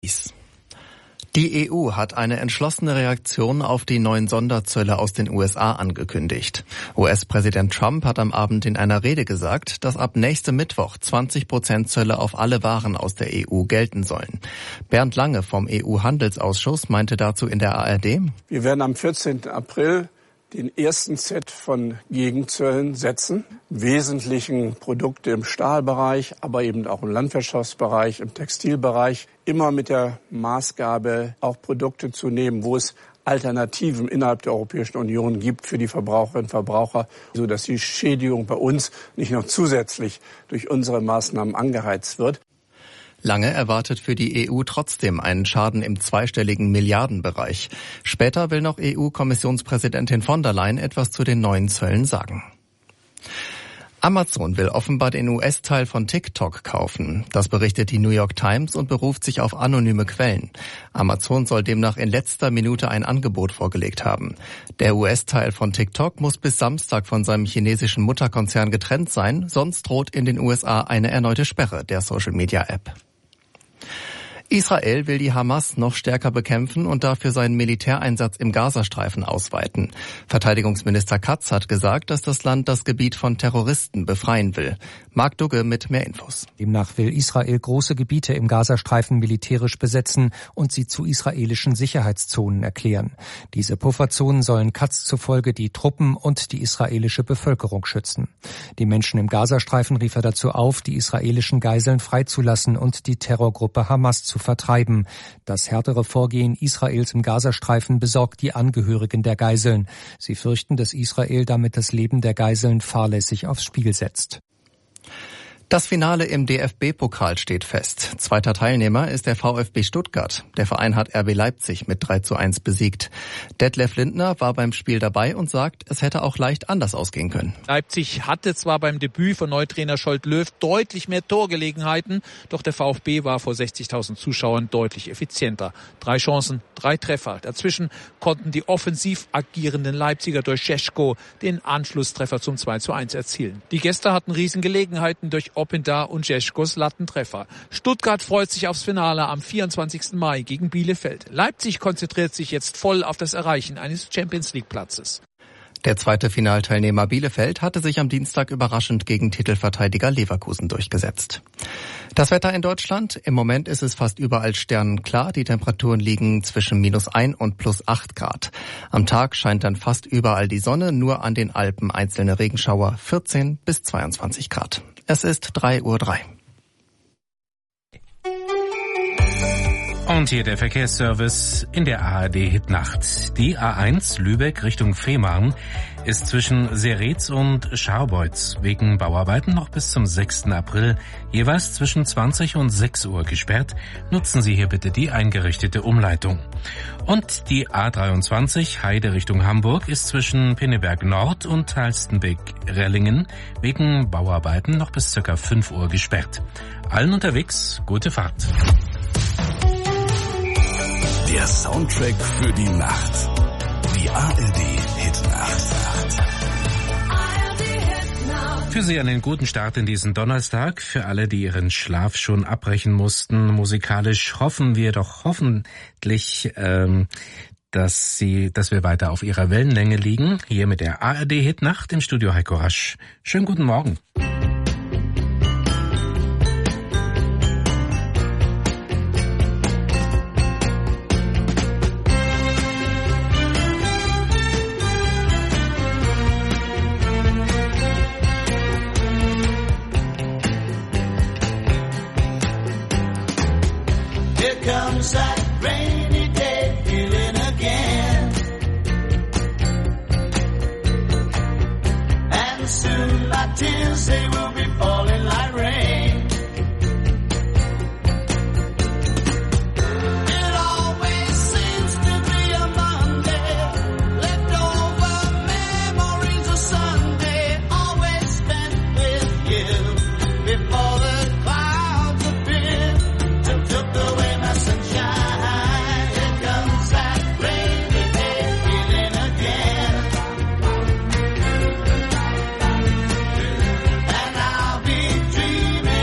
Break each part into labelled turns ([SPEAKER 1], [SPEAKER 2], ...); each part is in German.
[SPEAKER 1] Die EU hat eine entschlossene Reaktion auf die neuen Sonderzölle aus den USA angekündigt. US-Präsident Trump hat am Abend in einer Rede gesagt, dass ab nächstem Mittwoch 20% Zölle auf alle Waren aus der EU gelten sollen. Bernd Lange vom EU-Handelsausschuss meinte dazu in der ARD:
[SPEAKER 2] Wir werden am 14. April den ersten Set von Gegenzöllen setzen. Im Wesentlichen Produkte im Stahlbereich, aber eben auch im Landwirtschaftsbereich, im Textilbereich. Immer mit der Maßgabe, auch Produkte zu nehmen, wo es Alternativen innerhalb der Europäischen Union gibt für die Verbraucherinnen und Verbraucher, sodass die Schädigung bei uns nicht noch zusätzlich durch unsere Maßnahmen angeheizt wird.
[SPEAKER 1] Lange erwartet für die EU trotzdem einen Schaden im zweistelligen Milliardenbereich. Später will noch EU-Kommissionspräsidentin von der Leyen etwas zu den neuen Zöllen sagen. Amazon will offenbar den US-Teil von TikTok kaufen. Das berichtet die New York Times und beruft sich auf anonyme Quellen. Amazon soll demnach in letzter Minute ein Angebot vorgelegt haben. Der US-Teil von TikTok muss bis Samstag von seinem chinesischen Mutterkonzern getrennt sein, sonst droht in den USA eine erneute Sperre der Social-Media-App. Israel will die Hamas noch stärker bekämpfen und dafür seinen Militäreinsatz im Gazastreifen ausweiten. Verteidigungsminister Katz hat gesagt, dass das Land das Gebiet von Terroristen befreien will. Marc Dugge mit mehr Infos.
[SPEAKER 3] Demnach will Israel große Gebiete im Gazastreifen militärisch besetzen und sie zu israelischen Sicherheitszonen erklären. Diese Pufferzonen sollen Katz zufolge die Truppen und die israelische Bevölkerung schützen. Die Menschen im Gazastreifen rief er dazu auf, die israelischen Geiseln freizulassen und die Terrorgruppe Hamas zu vertreiben. Das härtere Vorgehen Israels im Gazastreifen besorgt die Angehörigen der Geiseln. Sie fürchten, dass Israel damit das Leben der Geiseln fahrlässig aufs Spiel setzt.
[SPEAKER 1] Das Finale im DFB-Pokal steht fest. Zweiter Teilnehmer ist der VfB Stuttgart. Der Verein hat RB Leipzig mit 3:1 besiegt. Detlef Lindner war beim Spiel dabei und sagt, es hätte auch leicht anders ausgehen können.
[SPEAKER 4] Leipzig hatte zwar beim Debüt von Neutrainer Scholt Löw deutlich mehr Torgelegenheiten, doch der VfB war vor 60.000 Zuschauern deutlich effizienter. 3 Chancen, 3 Treffer. Dazwischen konnten die offensiv agierenden Leipziger durch Šeško den Anschlusstreffer zum 2:1 erzielen. Die Gäste hatten Riesengelegenheiten durch Openda und Šeškos Lattentreffer. Stuttgart freut sich aufs Finale am 24. Mai gegen Bielefeld. Leipzig konzentriert sich jetzt voll auf das Erreichen eines Champions-League-Platzes.
[SPEAKER 1] Der zweite Finalteilnehmer Bielefeld hatte sich am Dienstag überraschend gegen Titelverteidiger Leverkusen durchgesetzt. Das Wetter in Deutschland. Im Moment ist es fast überall sternenklar. Die Temperaturen liegen zwischen -1 und +8 Grad. Am Tag scheint dann fast überall die Sonne, nur an den Alpen einzelne Regenschauer, 14 bis 22 Grad. Es ist 3:03 Uhr.
[SPEAKER 5] Und hier der Verkehrsservice in der ARD-Hitnacht. Die A1 Lübeck Richtung Fehmarn ist zwischen Seretz und Scharbeutz wegen Bauarbeiten noch bis zum 6. April jeweils zwischen 20 und 6 Uhr gesperrt. Nutzen Sie hier bitte die eingerichtete Umleitung. Und die A23 Heide Richtung Hamburg ist zwischen Pinneberg Nord und Halstenbeck-Rellingen wegen Bauarbeiten noch bis ca. 5 Uhr gesperrt. Allen unterwegs gute Fahrt.
[SPEAKER 6] Der Soundtrack für die Nacht. Die ARD-Hitnacht.
[SPEAKER 5] Für Sie einen guten Start in diesen Donnerstag. Für alle, die ihren Schlaf schon abbrechen mussten. Musikalisch hoffen wir doch hoffentlich, dass wir weiter auf ihrer Wellenlänge liegen. Hier mit der ARD-Hitnacht im Studio Heiko Rasch. Schönen guten Morgen.
[SPEAKER 7] Dreaming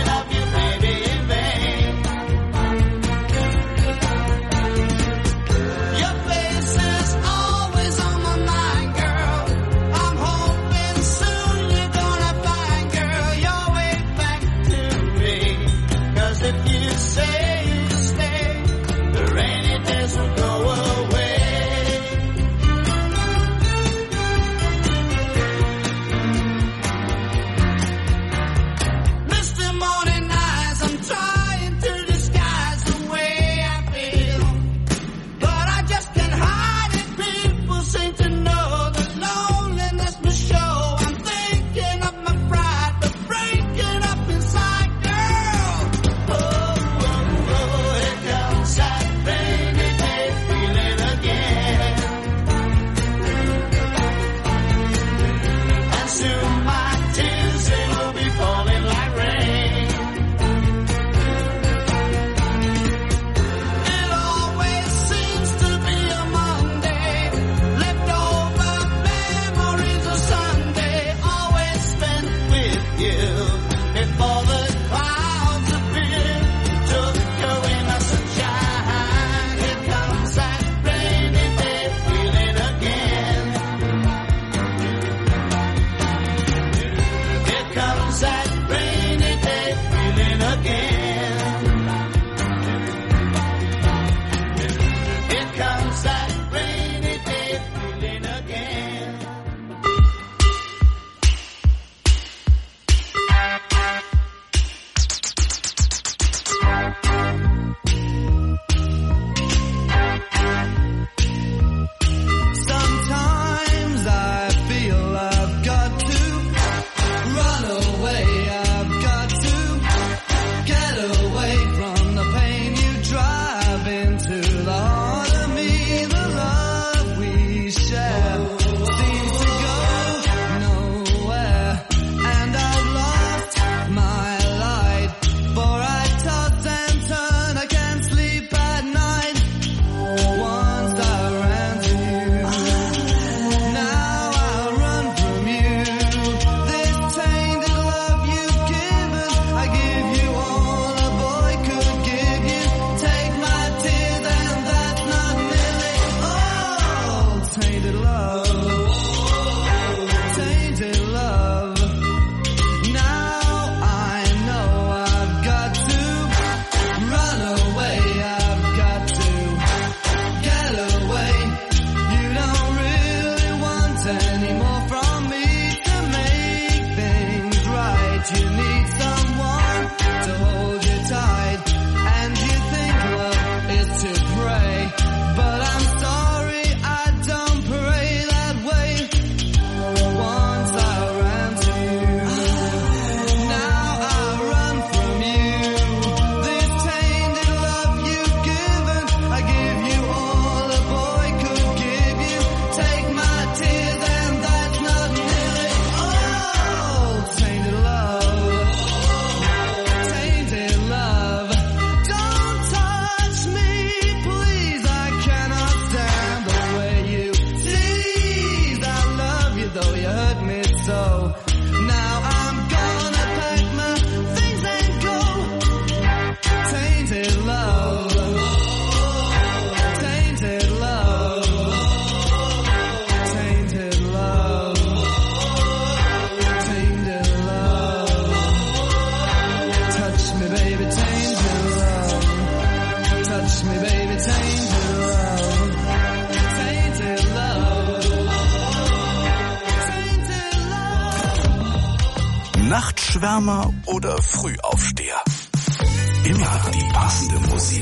[SPEAKER 6] Nachtschwärmer oder Frühaufsteher? Immer die passende Musik.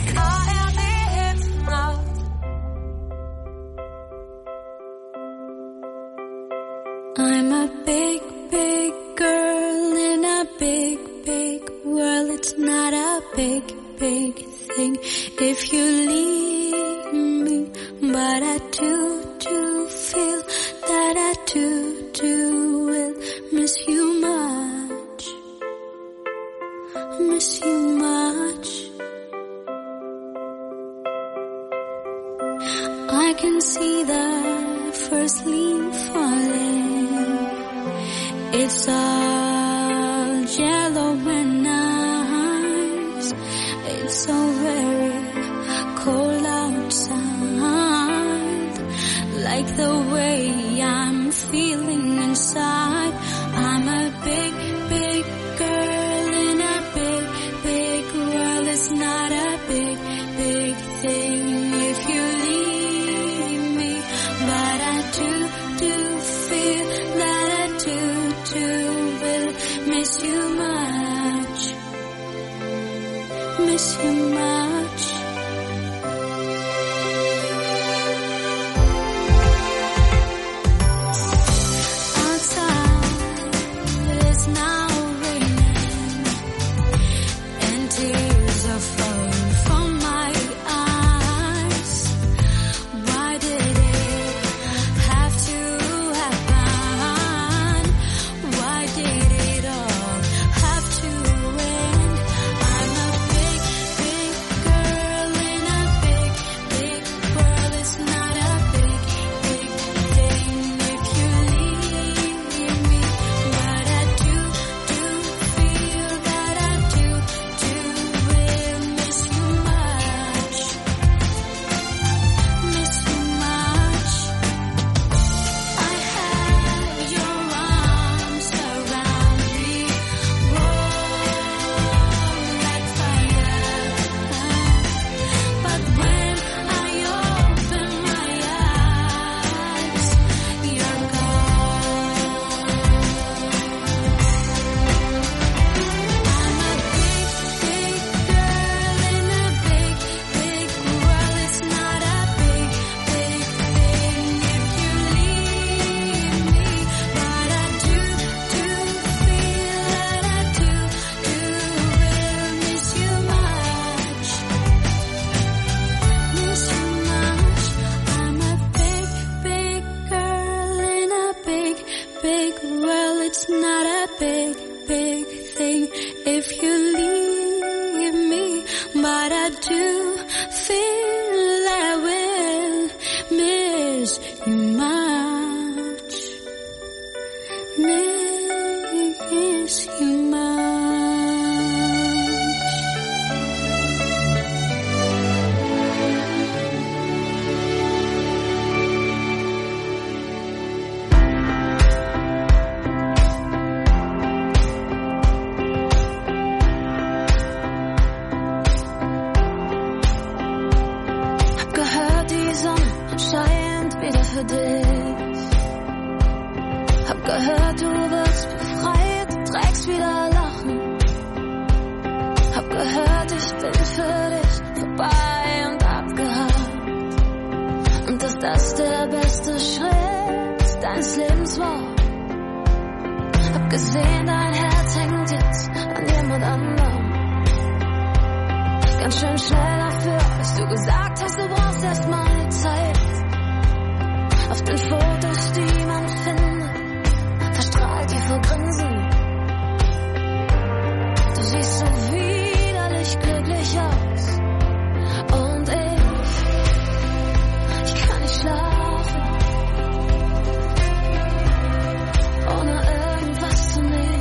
[SPEAKER 7] I'm a big, big girl in a big, big world. It's not a big, big thing if you leave me. But I do feel that I do will miss you much. Miss you much. I can see the first leaf falling. It's all yellow and nice. It's so very cold outside. Like the way I'm feeling inside. I'm a big, big girl in a big, big world. It's not a big, big thing if you leave me. But I do feel that I do will miss you much. Miss you much.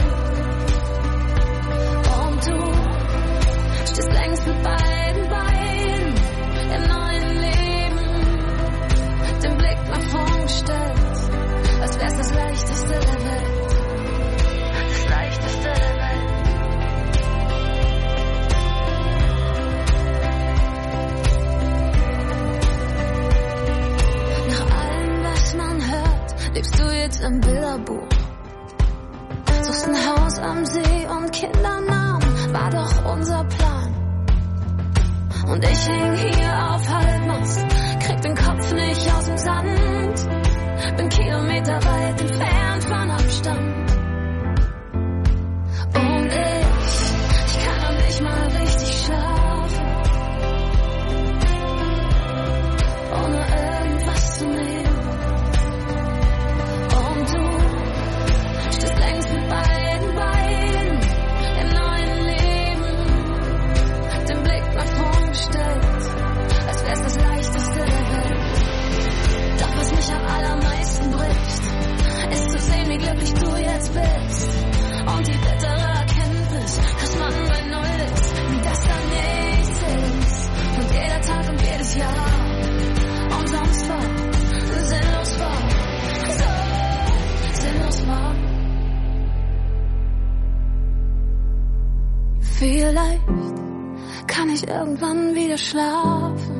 [SPEAKER 7] Längst mit beiden Beinen Bild im Bilderbuch. Suchst ein Haus am See und Kindernamen, war doch unser Plan. Und ich häng hier auf Halbmast, krieg den Kopf nicht aus dem Sand, bin kilometerweit entfernt von Abstand. Und ich kann noch nicht mal richtig schlafen, ohne irgendwas zu nehmen. Und du stehst längst mit beiden Beinen im neuen Leben, den Blick nach vorn gestellt, als wär's das Leichteste der Welt. Doch was mich am allermeisten bricht, ist zu sehen, wie glücklich du jetzt bist. Und die bittere Erkenntnis, dass man bei Null ist, dass da nichts ist. Und jeder Tag und jedes Jahr umsonst war, sinnlos war, so sinnlos war. Vielleicht kann ich irgendwann wieder schlafen,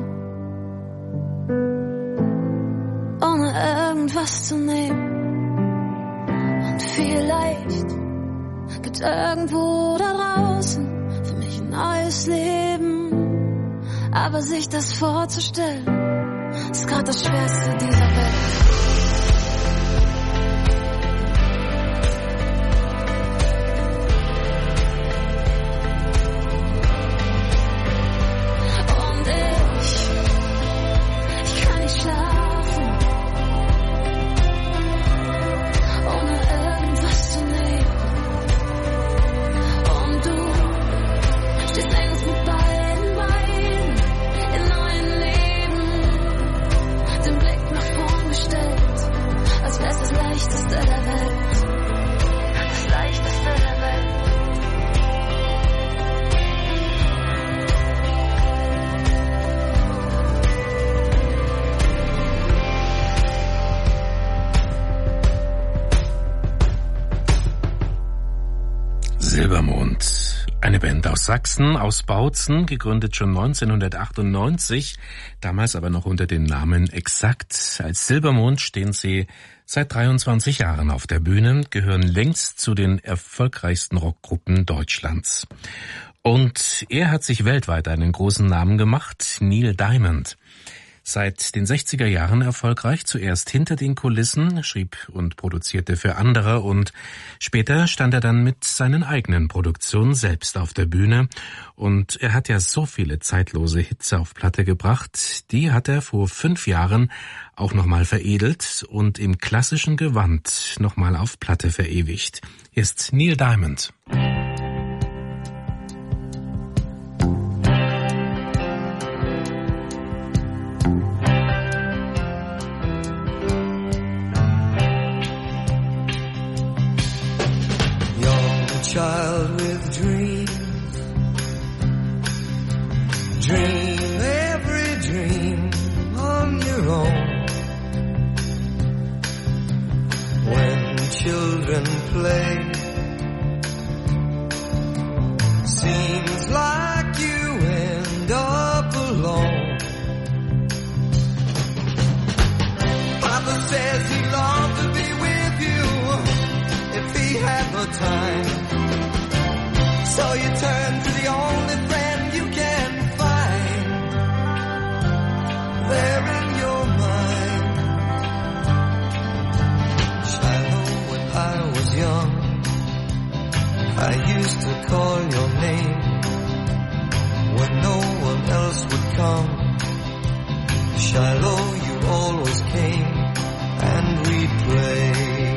[SPEAKER 7] ohne irgendwas zu nehmen. Und vielleicht gibt's irgendwo da draußen für mich ein neues Leben. Aber sich das vorzustellen, ist grad das Schwerste dieser Welt.
[SPEAKER 5] Silbermond, eine Band aus Sachsen, aus Bautzen, gegründet schon 1998, damals aber noch unter dem Namen Exakt. Als Silbermond stehen sie seit 23 Jahren auf der Bühne, gehören längst zu den erfolgreichsten Rockgruppen Deutschlands. Und er hat sich weltweit einen großen Namen gemacht, Neil Diamond. Seit den 60er Jahren erfolgreich, zuerst hinter den Kulissen, schrieb und produzierte für andere und später stand er dann mit seinen eigenen Produktionen selbst auf der Bühne. Und er hat ja so viele zeitlose Hits auf Platte gebracht, die hat er vor 5 Jahren auch nochmal veredelt und im klassischen Gewand nochmal auf Platte verewigt. Hier ist Neil Diamond.
[SPEAKER 8] Child with dreams, dream every dream on your own. When children play, seems like you end up alone. Papa says he longs to be with you if he had the time. So you turn to the only friend you can find there in your mind. Shiloh, when I was young, I used to call your name when no one else would come. Shiloh, you always came and we'd play.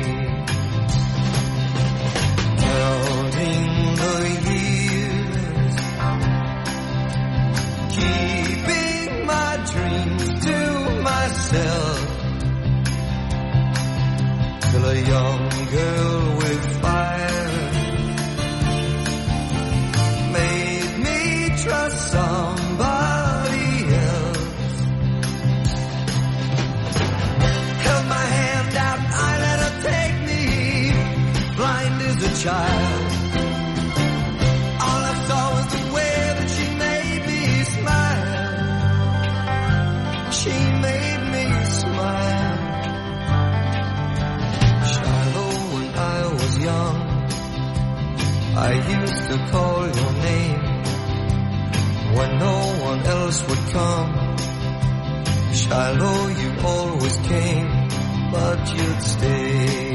[SPEAKER 8] Counting the years, keeping my dreams to myself, till a young girl with fire made me trust somebody else. Held my hand out, I let her take me, blind as a child. All I saw was the way that she made me smile. She made me smile. Shiloh, you always came, but you'd stay.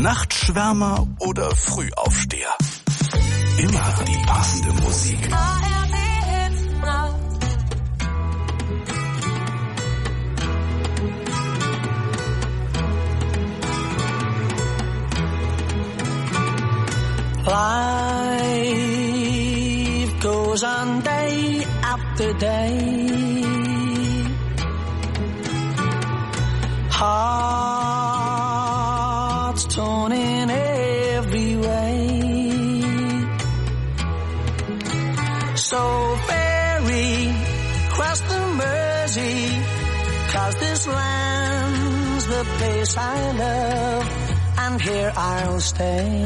[SPEAKER 6] Nachtschwärmer oder Frühaufsteher? Immer die passende Musik.
[SPEAKER 9] Life goes on day after day. Hearts torn in every way. So ferry cross the Mersey, 'cause this land's the place I love, and here I'll stay.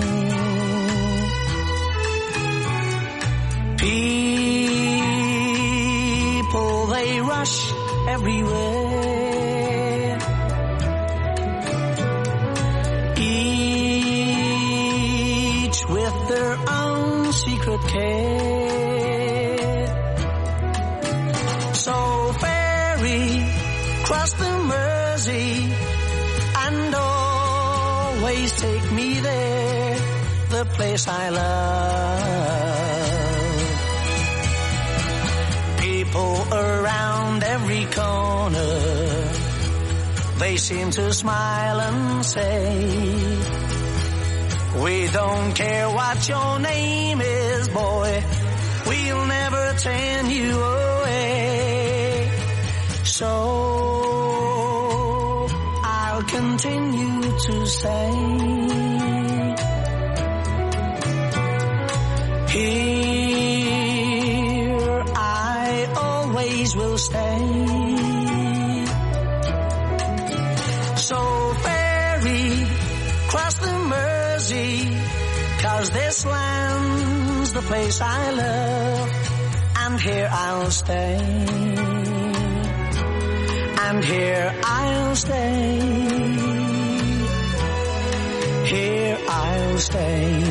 [SPEAKER 9] People, they rush everywhere, each with their own secret care. So ferry, cross the Mersey, and always take me there, the place I love. People around every corner, they seem to smile and say, we don't care what your name is, boy, we'll never turn you away. So I'll continue to say, here I always will stay. So ferry, cross the Mersey, 'cause this land's the place I love, and here I'll stay. And here I'll stay. Here I'll stay.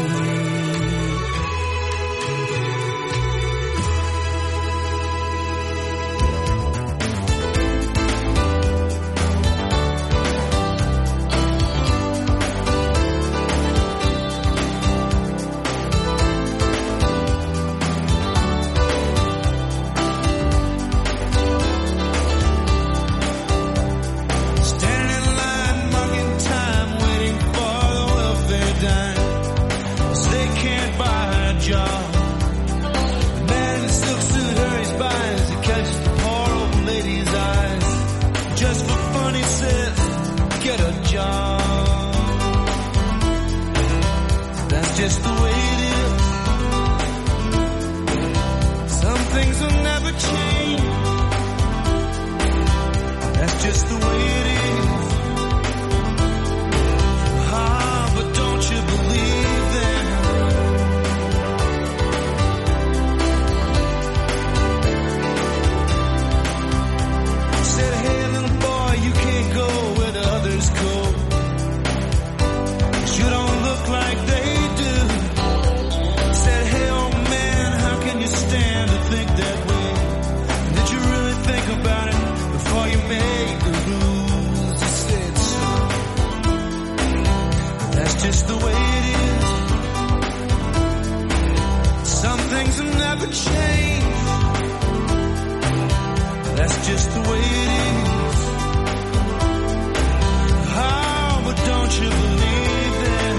[SPEAKER 10] Just the way it is. Some things will never change. That's just the way it is. Ah, but don't you believe them? Said, hey little boy, you can't go where the others go. 'Cause you don't look like they think that way. Did you really think about it before you made the rules? You said so. That's just the way it is. Some things will never change. That's just the way it is. Oh, but don't you believe that?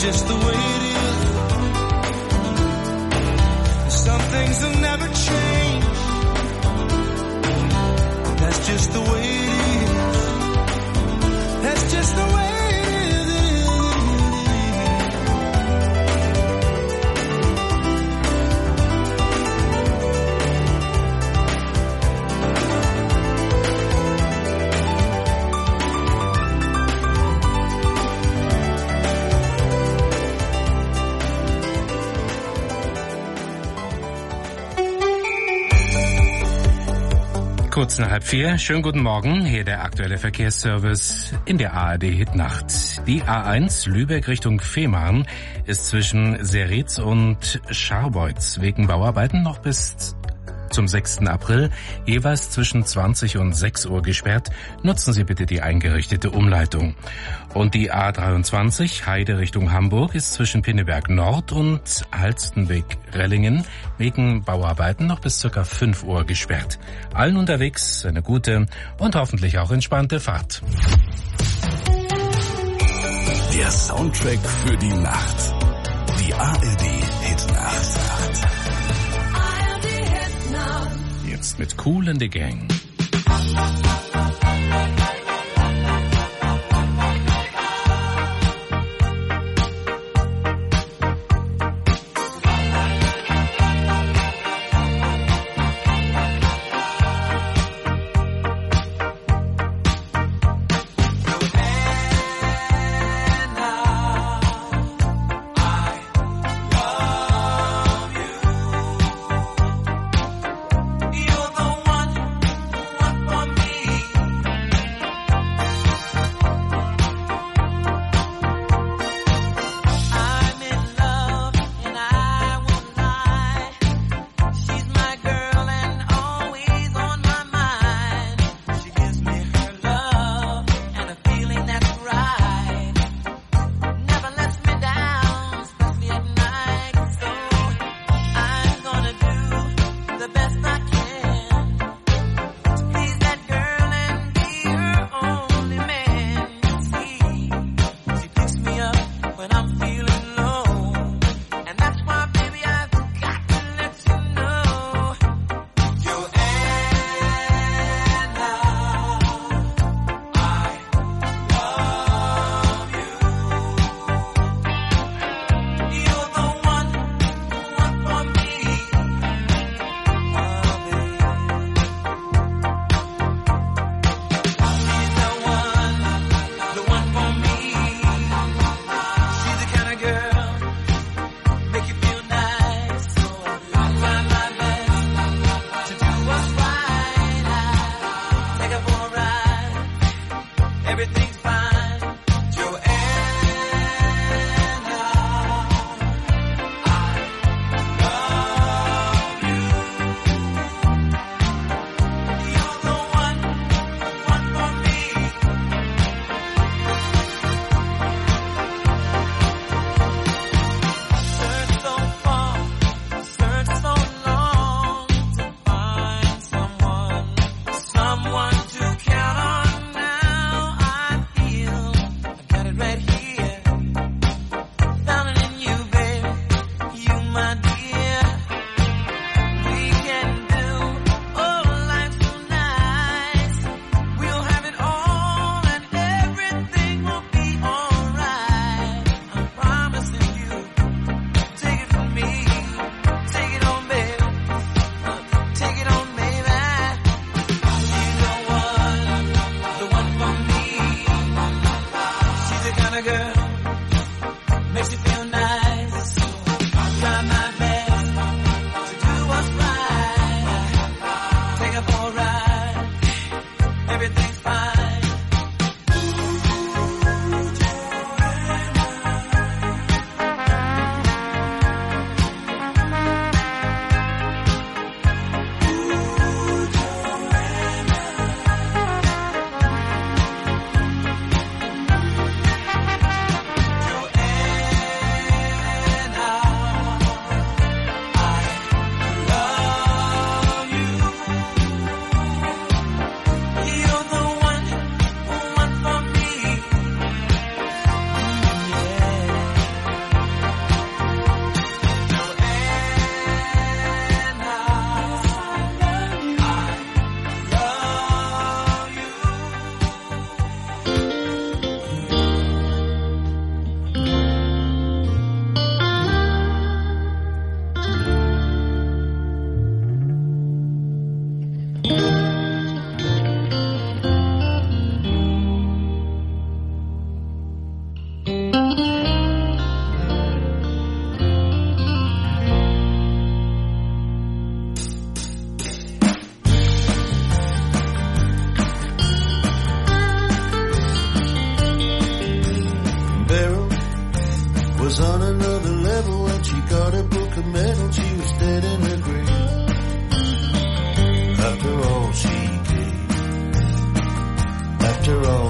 [SPEAKER 10] just the way it is. Some things will never change. That's just the way it is. That's just the way it is.
[SPEAKER 5] Kurz nach 3:30. Schönen guten Morgen. Hier der aktuelle Verkehrsservice in der ARD Hitnacht. Die A1 Lübeck Richtung Fehmarn ist zwischen Seretz und Scharbeutz wegen Bauarbeiten noch bis zum 6. April jeweils zwischen 20 und 6 Uhr gesperrt. Nutzen Sie bitte die eingerichtete Umleitung. Und die A23 Heide Richtung Hamburg ist zwischen Pinneberg Nord und Halstenbek-Rellingen wegen Bauarbeiten noch bis ca. 5 Uhr gesperrt. Allen unterwegs eine gute und hoffentlich auch entspannte Fahrt.
[SPEAKER 6] Der Soundtrack für die Nacht. Die ARD Hitnacht.
[SPEAKER 5] Jetzt mit Kool and the Gang.
[SPEAKER 10] You're the one for me.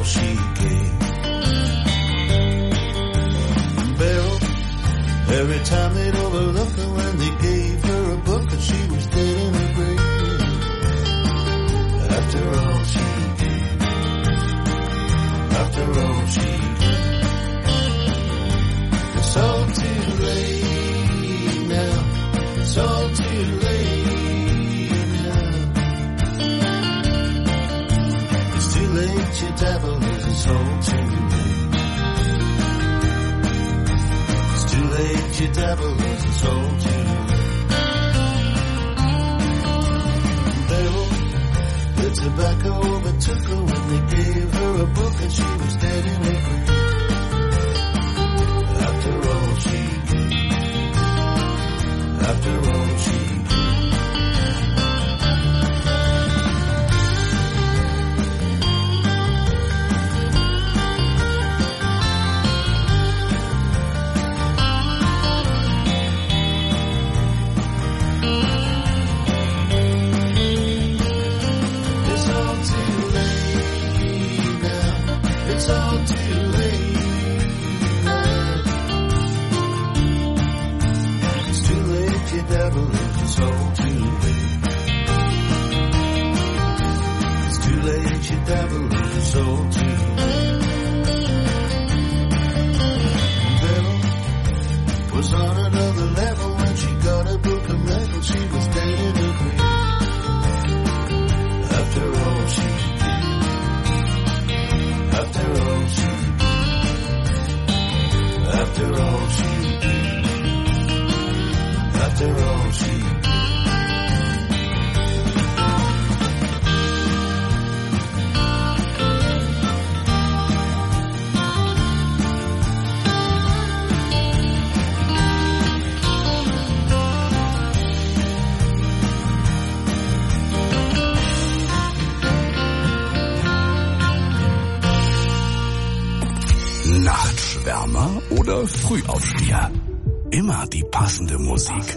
[SPEAKER 10] she gave. Beryl, every time they'd overlook her when they gave her a book and she was dead in her grave. After all she gave, after all she gave, it's all too late now, it's all too late now. It's too late, you devil, it's all too late. It's too late, you devil, it's all too late. Beryl, the tobacco overtook her when they gave her a book and she was dead in her grave. After all she gave, after all she it's all too late now. It's too late, you devil, it's all too late. It's too late, you devil, it's all too late. Beryl was on another level when she got a book of metal. She was dead in her grave. After all she after all she after all she after all she
[SPEAKER 6] Nachtschwärmer oder Frühaufsteher? Immer die passende Musik.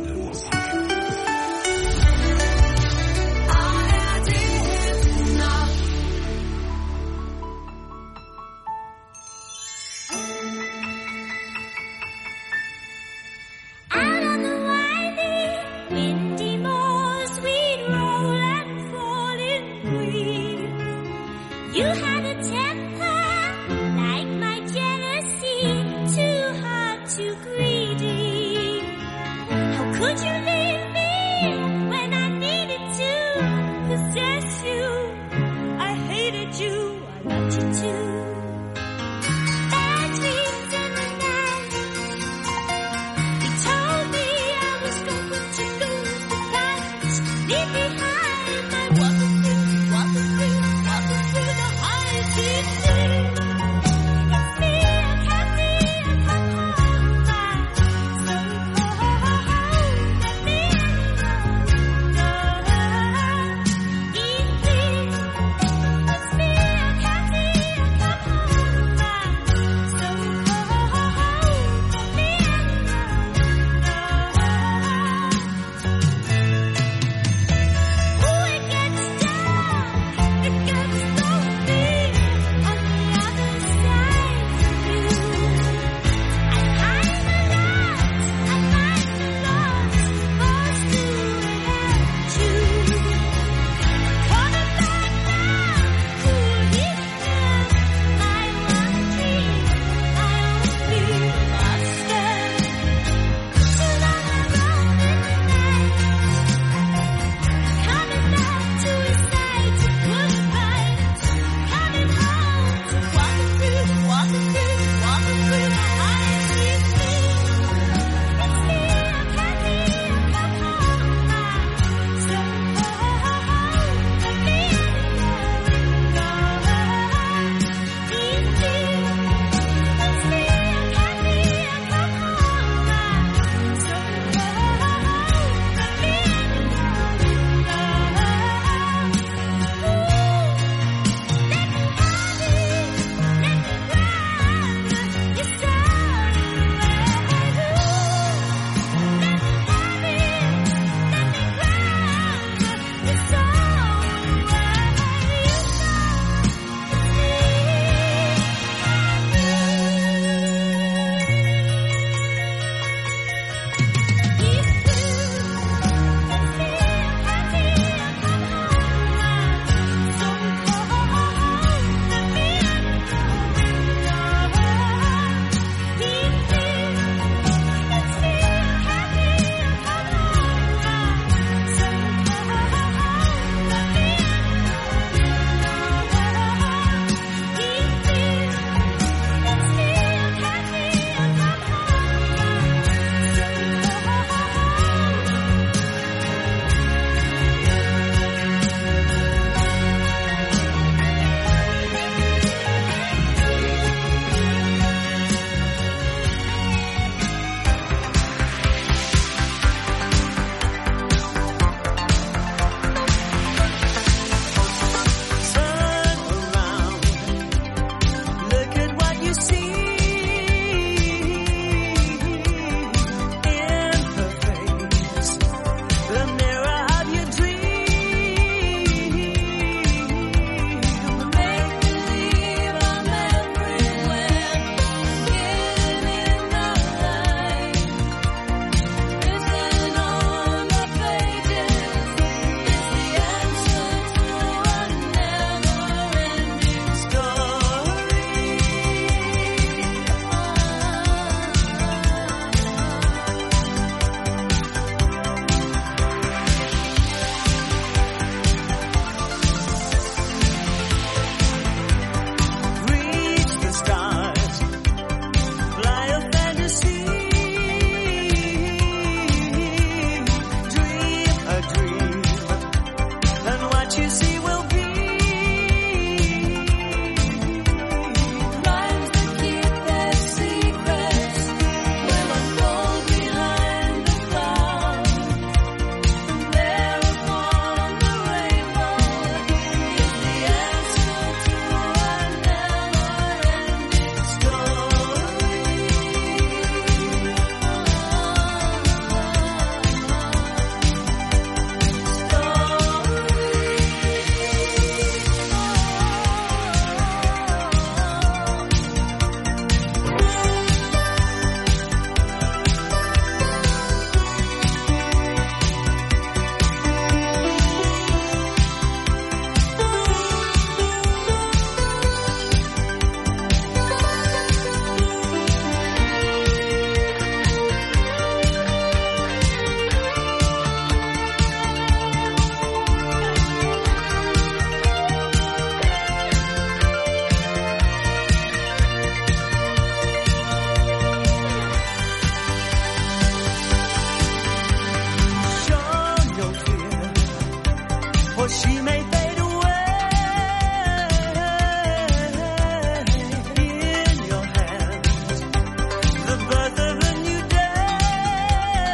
[SPEAKER 10] but she may fade away. In your hands, the birth of a new day.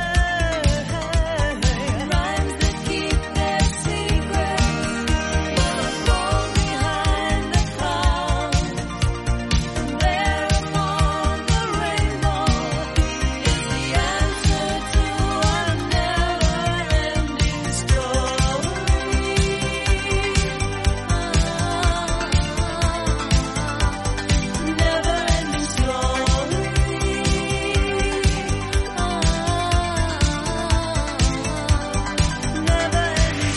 [SPEAKER 7] Rhymes that keep their secrets, fall behind the clouds. And there upon the rainbow is the answer to a never-ending story. Never-ending story. Never-ending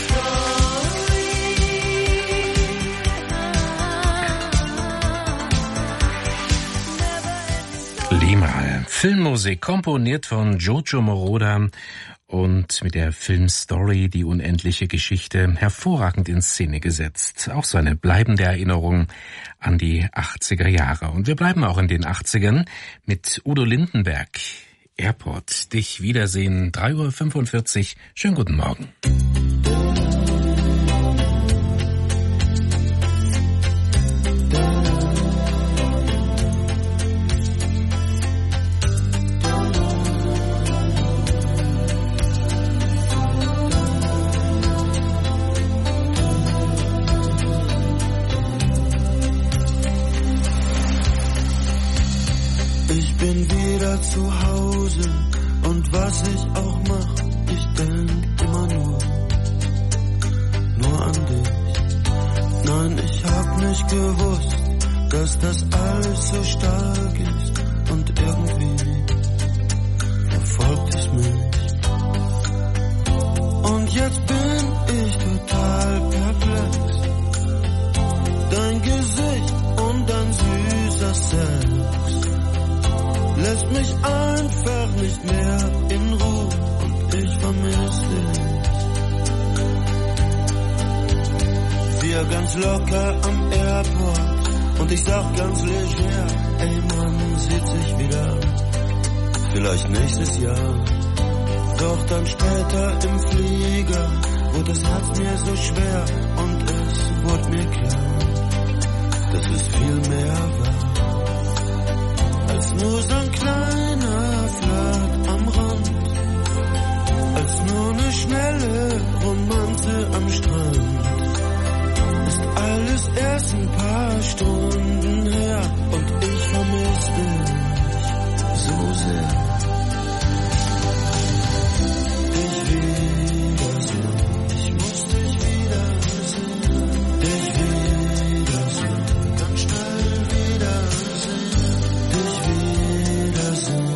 [SPEAKER 7] story.
[SPEAKER 5] Limahl. Filmmusik komponiert von Jojo Moroder und mit der Filmstory Die unendliche Geschichte hervorragend in Szene gesetzt. Auch so eine bleibende Erinnerung an die 80er Jahre. Und wir bleiben auch in den 80ern mit Udo Lindenberg. Airport, dich wiedersehen, 3:45 Uhr. Schönen guten Morgen.
[SPEAKER 10] Ich bin wieder zu Hause und was ich auch mach, ich denk immer nur an dich. Nein, ich hab nicht gewusst, dass das alles so stark ist und irgendwie verfolgt es mich. Und jetzt bin ich total perplex. Dein Gesicht und dein süßer Sex lässt mich einfach nicht mehr in Ruhe und ich vermisse dich. Wir ganz locker am Airport und ich sag ganz leger, ey man sieht sich wieder, vielleicht nächstes Jahr. Doch dann später im Flieger wurde das Herz mir so schwer und es wurde mir klar, dass es viel mehr war als nur so ein kleiner Flirt am Rand, als nur eine schnelle Romanze am Strand. Ist alles erst ein paar Stunden her und ich vermisse dich so sehr. Dich wiedersehen, ich muss dich wiedersehen, dich wiedersehen, ganz schnell wiedersehen.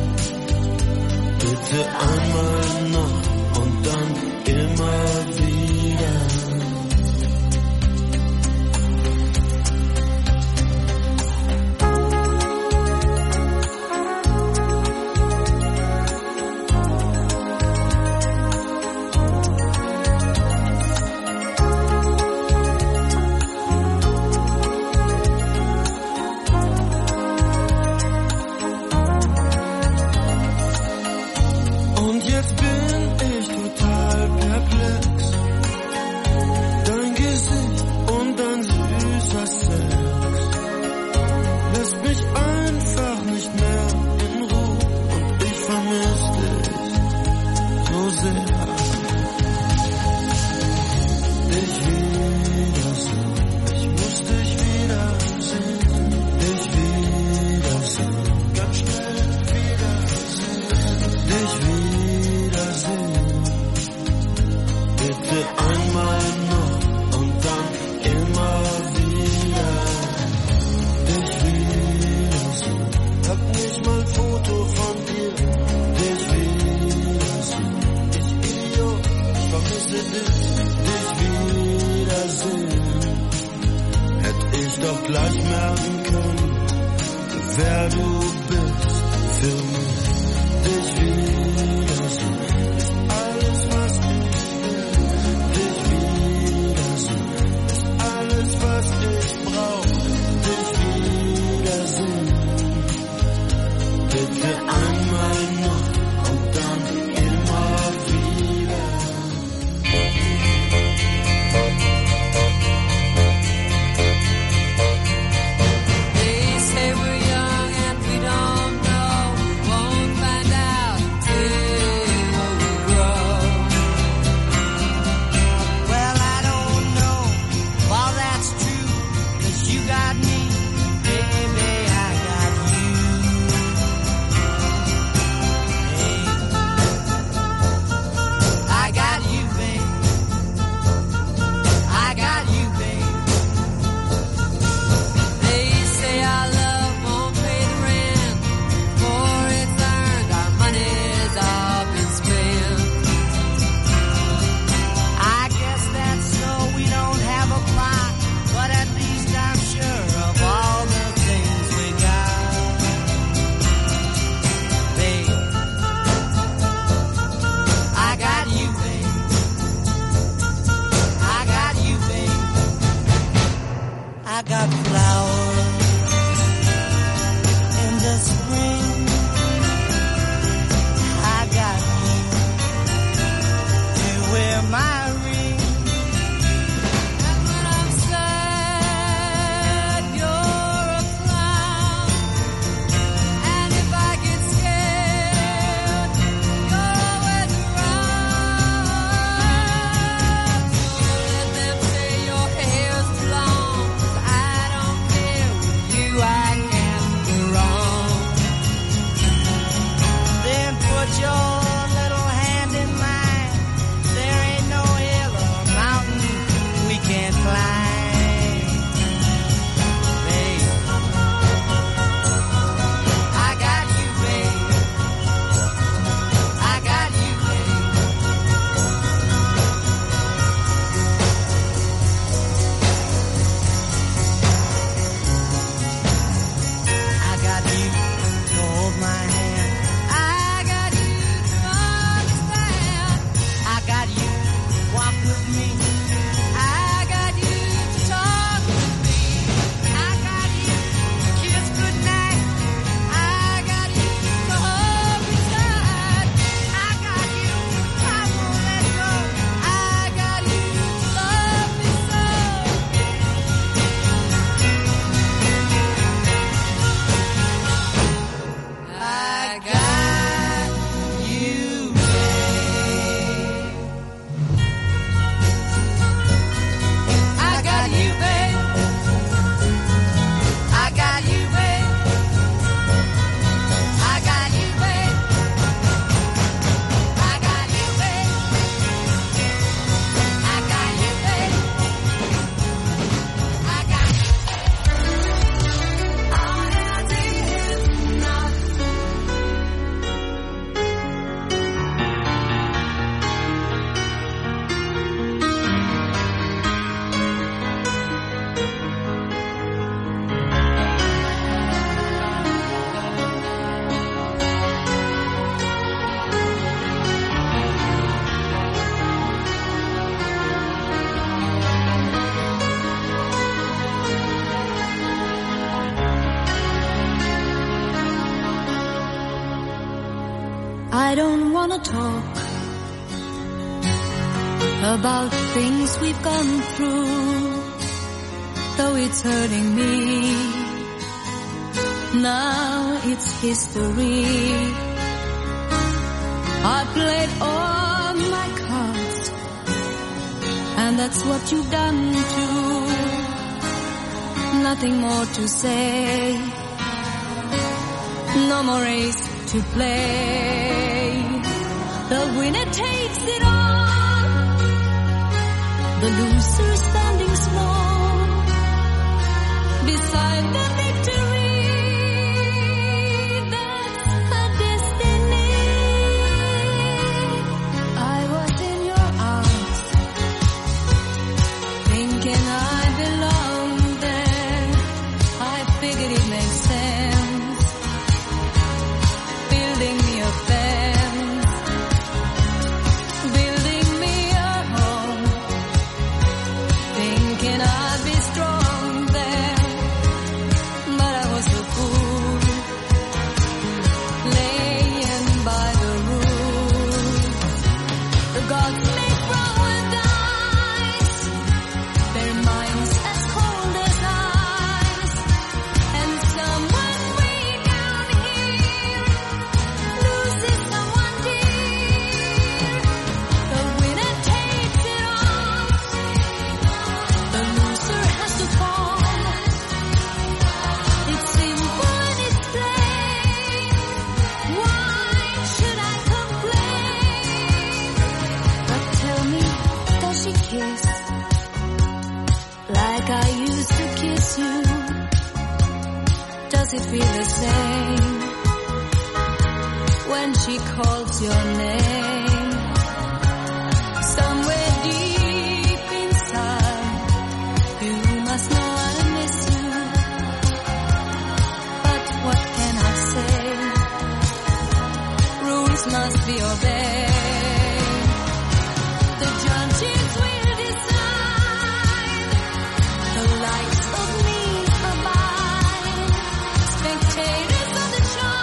[SPEAKER 10] Bitte einmal noch und dann immer wieder. Und jetzt bin ich total perplex. Dein Gesicht und dein süßer Sex lässt mich einfach nicht mehr in Ruhe und ich vermisse dich so sehr. Dich wiedersehen, ich muss dich wiedersehen, dich wiedersehen, ganz schnell wiedersehen, dich wiedersehen. Bitte einmal noch und dann immer wieder. Dich wiedersehen, hab nicht mal ein Foto von dir. Dich wiedersehen, ich Idiot, ich vermisse dich. Dich wiedersehen, hätt ich doch gleich merken können, wer du bist für mich. Dich wiedersehen, ist alles was ich will. Dich wiedersehen, ist alles was ich brauch. Dich wiedersehen, bitte einmal noch und dann immer wieder.
[SPEAKER 7] I don't wanna talk about things we've gone through, though it's hurting me. Now it's history. I played all my cards, and that's what you've done too. Nothing more to say, no more race to play. The winner takes it all, the loser standing small beside the victory. That's her destiny. I was in your arms, thinking I belonged there. I figured it makes sense, building me a fence, building me a home, thinking I'd be strong there. But I was a fool, laying by the rules. The gods make roll and dice, their minds as cold as ice. And someone way down here loses someone dear. The winner takes it all, the loser has to fall. It's simple and it's plain. Why should I complain? But tell me, does she kiss like I used to kiss you? Does it feel the same when she calls your name? Somewhere deep inside, you must know I miss you. But what can I say? Rules must be obeyed. The judges will decide. The likes of me abide. Spectators of the show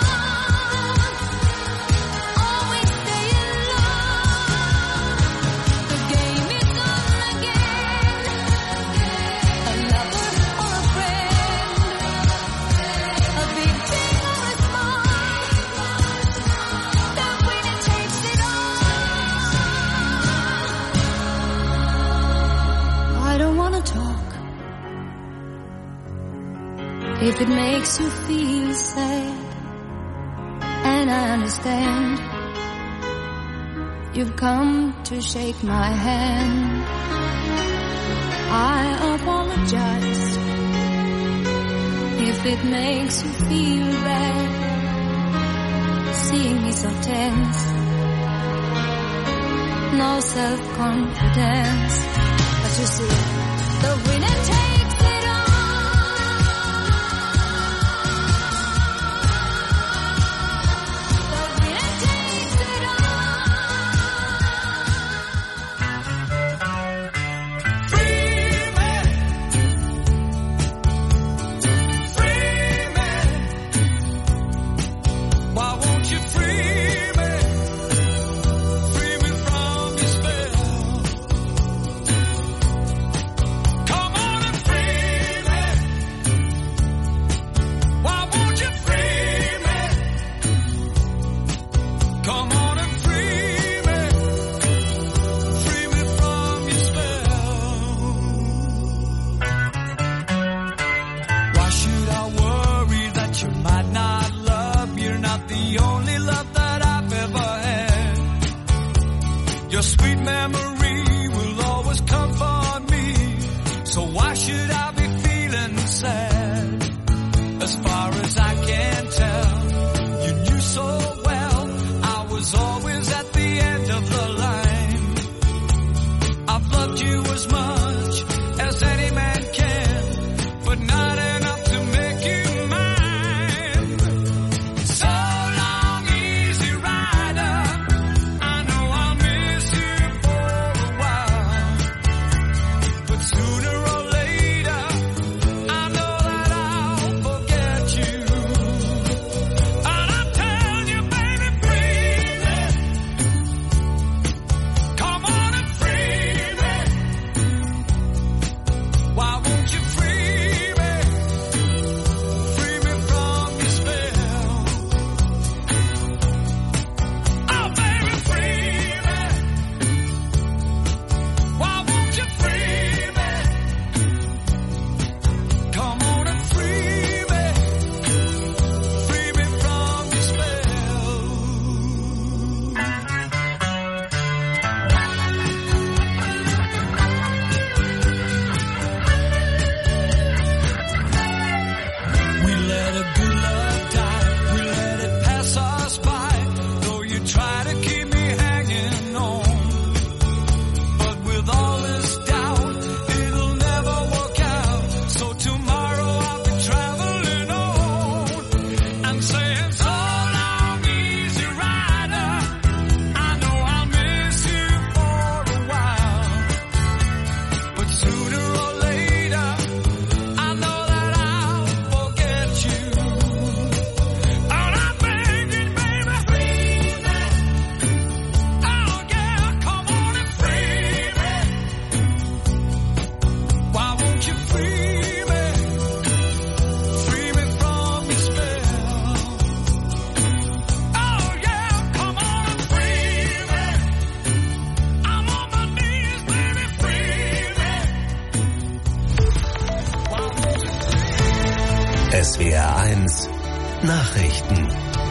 [SPEAKER 7] always stay alone. The game is on again. A lover or a friend, a big thing or a small, the winner takes it all. I don't wanna talk if it makes you feel sad, and I understand. You've come to shake my hand. I apologize if it makes you feel bad, seeing me so tense, no self-confidence. But you see, the winner takes it all. The winner takes it all.
[SPEAKER 11] you as much as any man can, but not enough to make you mine. So long, easy rider, I know I'll miss you for a while, but sooner or later, I know that I'll forget you. And I tell you, baby, free me. Come on and free me. Why won't you free me? Free me from your spell. Oh, baby, free me. Why won't you free me? Come on and free me. Free me from your spell. We let a good love die, we let it pass us by, though you try to keep me hanging on. But with all this doubt, it'll never work out. So tomorrow I'll be traveling on and saying so long, easy rider. I know I'll miss you for a while, but sooner or later, I know that I'll forget you. And I'm begging, baby, free me. Oh yeah, come on and free me. Why won't you free me? Free me from your spell. Oh yeah, come on and free me. I'm on my knees, baby, free me. Why won't you
[SPEAKER 6] SWR 1 Nachrichten.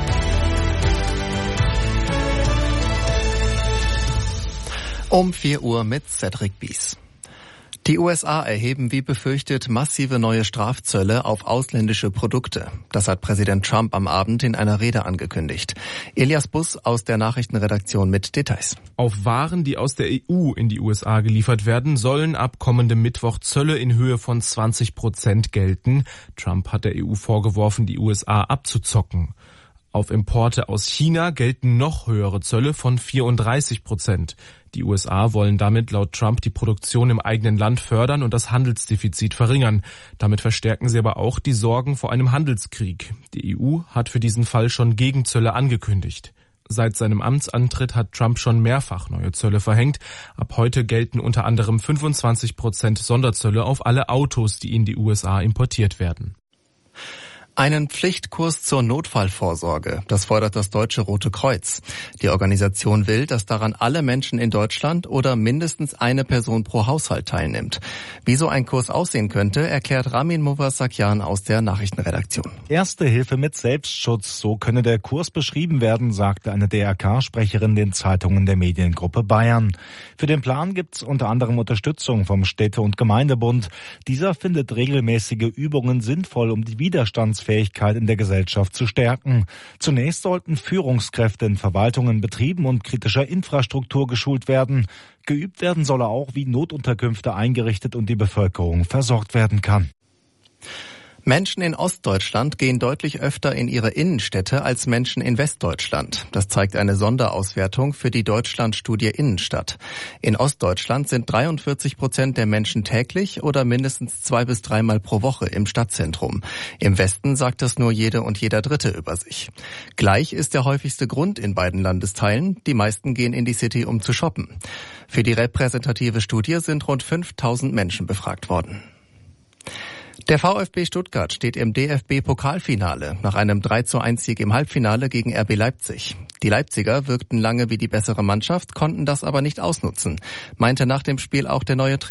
[SPEAKER 1] Um 4 Uhr mit Cedric Bies. Die USA erheben wie befürchtet massive neue Strafzölle auf ausländische Produkte. Das hat Präsident Trump am Abend in einer Rede angekündigt. Elias Buss aus der Nachrichtenredaktion mit Details.
[SPEAKER 12] Auf Waren, die aus der EU in die USA geliefert werden, sollen ab kommendem Mittwoch Zölle in Höhe von 20% gelten. Trump hat der EU vorgeworfen, die USA abzuzocken. Auf Importe aus China gelten noch höhere Zölle von 34%. Die USA wollen damit laut Trump die Produktion im eigenen Land fördern und das Handelsdefizit verringern. Damit verstärken sie aber auch die Sorgen vor einem Handelskrieg. Die EU hat für diesen Fall schon Gegenzölle angekündigt. Seit seinem Amtsantritt hat Trump schon mehrfach neue Zölle verhängt. Ab heute gelten unter anderem 25% Sonderzölle auf alle Autos, die in die USA importiert werden.
[SPEAKER 1] Einen Pflichtkurs zur Notfallvorsorge, das fordert das Deutsche Rote Kreuz. Die Organisation will, dass daran alle Menschen in Deutschland oder mindestens eine Person pro Haushalt teilnimmt. Wie so ein Kurs aussehen könnte, erklärt Ramin Movasakian aus der Nachrichtenredaktion.
[SPEAKER 13] Erste Hilfe mit Selbstschutz, so könne der Kurs beschrieben werden, sagte eine DRK-Sprecherin den Zeitungen der Mediengruppe Bayern. Für den Plan gibt's unter anderem Unterstützung vom Städte- und Gemeindebund. Dieser findet regelmäßige Übungen sinnvoll, um die Widerstandsfähigkeit in der Gesellschaft zu stärken. Zunächst sollten Führungskräfte in Verwaltungen, Betrieben und kritischer Infrastruktur geschult werden. Geübt werden solle auch, wie Notunterkünfte eingerichtet und die Bevölkerung versorgt werden kann.
[SPEAKER 1] Menschen in Ostdeutschland gehen deutlich öfter in ihre Innenstädte als Menschen in Westdeutschland. Das zeigt eine Sonderauswertung für die Deutschlandstudie Innenstadt. In Ostdeutschland sind 43% der Menschen täglich oder mindestens 2 bis 3 Mal pro Woche im Stadtzentrum. Im Westen sagt das nur jede und jeder Dritte über sich. Gleich ist der häufigste Grund in beiden Landesteilen. Die meisten gehen in die City, um zu shoppen. Für die repräsentative Studie sind rund 5.000 Menschen befragt worden. Der VfB Stuttgart steht im DFB-Pokalfinale nach einem 3:1-Sieg im Halbfinale gegen RB Leipzig. Die Leipziger wirkten lange wie die bessere Mannschaft, konnten das aber nicht ausnutzen, meinte nach dem Spiel auch der neue Trainer.